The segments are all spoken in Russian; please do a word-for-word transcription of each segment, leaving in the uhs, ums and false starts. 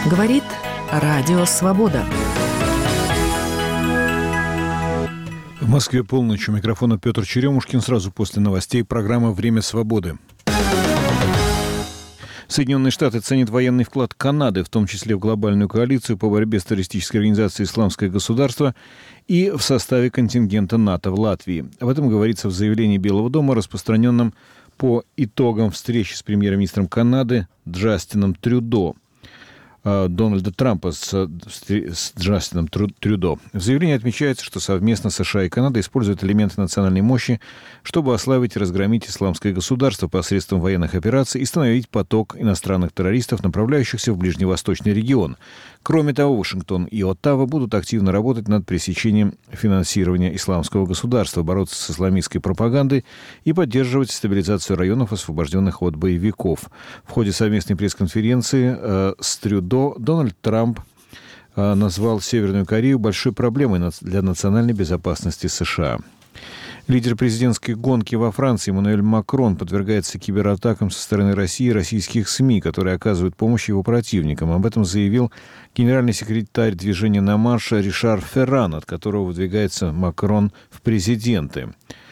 Говорит Радио Свобода. В Москве полночь. У микрофона Петр Черемушкин. Сразу после новостей программа «Время свободы». Соединенные Штаты ценят военный вклад Канады, в том числе в глобальную коалицию по борьбе с террористической организацией «Исламское государство» и в составе контингента НАТО в Латвии. Об этом говорится в заявлении Белого дома, распространенном по итогам встречи с премьер-министром Канады Джастином Трюдо. Дональда Трампа с, с Джастином Трюдо. В заявлении отмечается, что совместно США и Канада используют элементы национальной мощи, чтобы ослабить и разгромить исламское государство посредством военных операций и остановить поток иностранных террористов, направляющихся в ближневосточный регион. Кроме того, Вашингтон и Оттава будут активно работать над пресечением финансирования исламского государства, бороться с исламистской пропагандой и поддерживать стабилизацию районов, освобожденных от боевиков. В ходе совместной пресс-конференции э, с Трюдо Дональд Трамп э, назвал Северную Корею большой проблемой для национальной безопасности США. Лидер президентской гонки во Франции Эммануэль Макрон подвергается кибератакам со стороны России и российских СМИ, которые оказывают помощь его противникам. Об этом заявил генеральный секретарь движения «На марш» Ришар Ферран, от которого выдвигается Макрон в президенты.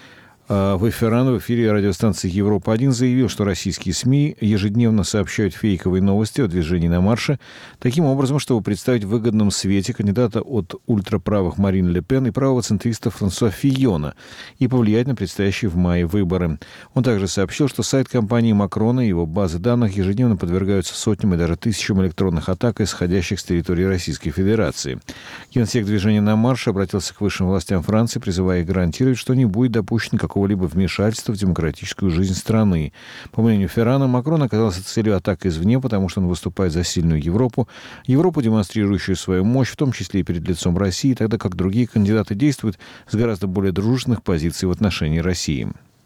В Ферран в эфире радиостанции «Европа-один» заявил, что российские СМИ ежедневно сообщают фейковые новости о движении «На марше», таким образом, чтобы представить в выгодном свете кандидата от ультраправых Марин Ле Пен и правого центриста Франсуа Фийона и повлиять на предстоящие в мае выборы. Он также сообщил, что сайт компании Макрона и его базы данных ежедневно подвергаются сотням и даже тысячам электронных атак, исходящих с территории Российской Федерации. Генсек движения «На марш» обратился к высшим властям Франции, призывая их гарантировать, что не будет допущен какого либо вмешательства в демократическую жизнь страны. По мнению Феррана, Макрон оказался целью атак извне, потому что он выступает за сильную Европу, Европу, демонстрирующую свою мощь, в том числе и перед лицом России, тогда как другие кандидаты действуют с гораздо более дружественных позиций в отношении России.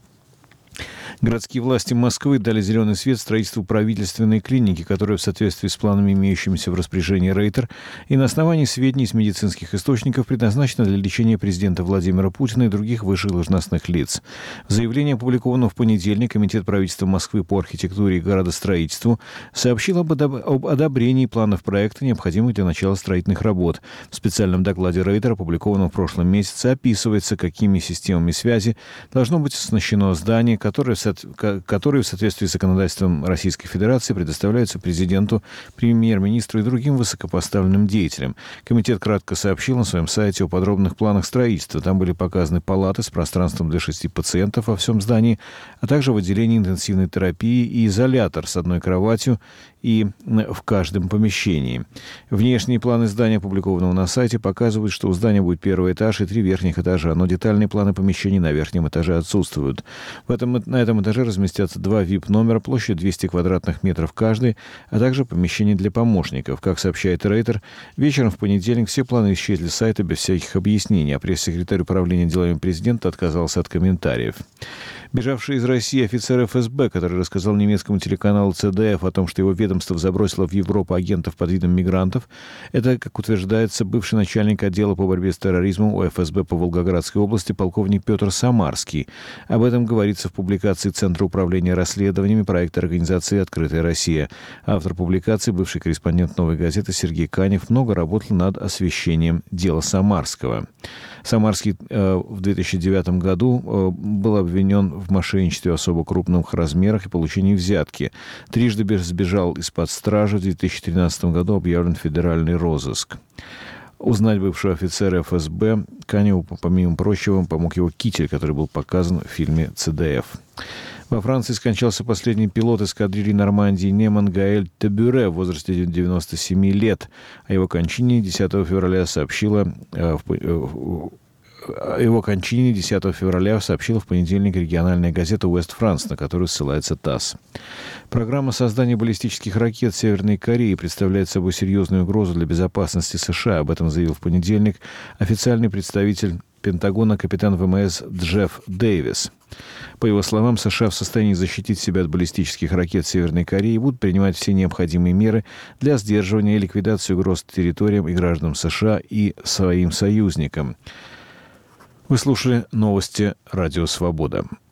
Городские власти Москвы дали зеленый свет строительству правительственной клиники, которая в соответствии с планами, имеющимися в распоряжении Рейтер, и на основании сведений из медицинских источников предназначена для лечения президента Владимира Путина и других высших должностных лиц. В заявлении, опубликованном в понедельник, Комитет правительства Москвы по архитектуре и городостроительству сообщил об, одоб... об одобрении планов проекта, необходимых для начала строительных работ. В специальном докладе Рейтер, опубликованном в прошлом месяце, описывается, какими системами связи должно быть оснащено здание, которое в которые в соответствии с законодательством Российской Федерации предоставляются президенту, премьер-министру и другим высокопоставленным деятелям. Комитет кратко сообщил на своем сайте о подробных планах строительства. Там были показаны палаты с пространством для шести пациентов во всем здании, а также в отделении интенсивной терапии и изолятор с одной кроватью и в каждом помещении. Внешние планы здания, опубликованного на сайте, показывают, что у здания будет первый этаж и три верхних этажа, но детальные планы помещений на верхнем этаже отсутствуют. В этом, на этом этаже разместятся два ви ай пи-номера, площадь двести квадратных метров каждый, а также помещение для помощников. Как сообщает Рейтер, вечером в понедельник все планы исчезли с сайта без всяких объяснений, а пресс-секретарь управления делами президента отказался от комментариев. Бежавший из России офицер эф эс бэ, который рассказал немецкому телеканалу цэ дэ эф о том, что его ведомство забросило в Европу агентов под видом мигрантов, это, как утверждается, бывший начальник отдела по борьбе с терроризмом у эф эс бэ по Волгоградской области полковник Петр Самарский. Об этом говорится в публикации Центра управления расследованиями проекта организации «Открытая Россия». Автор публикации, бывший корреспондент «Новой газеты» Сергей Канев, много работал над освещением дела Самарского. Самарский э, в две тысячи девятом году э, был обвинен в мошенничестве в особо крупных размерах и получении взятки. Трижды сбежал из-под стражи. В две тысячи тринадцатом году объявлен федеральный розыск. Узнать бывшего офицера эф эс бэ Каневу, помимо прочего, помог его китель, который был показан в фильме цэ дэ эф. Во Франции скончался последний пилот эскадрильи Нормандии Неман Гаэль Тебюре в возрасте девяноста семи лет. О его кончине десятого февраля сообщила э, в, э, О его кончине десятого февраля сообщила в понедельник региональная газета «Уэст Франс», на которую ссылается ТАСС. Программа создания баллистических ракет Северной Кореи представляет собой серьезную угрозу для безопасности США. Об этом заявил в понедельник официальный представитель Пентагона капитан вэ эм эс Джефф Дэвис. По его словам, США в состоянии защитить себя от баллистических ракет Северной Кореи и будут принимать все необходимые меры для сдерживания и ликвидации угроз территориям и гражданам США и своим союзникам. Вы слушали новости «Радио Свобода».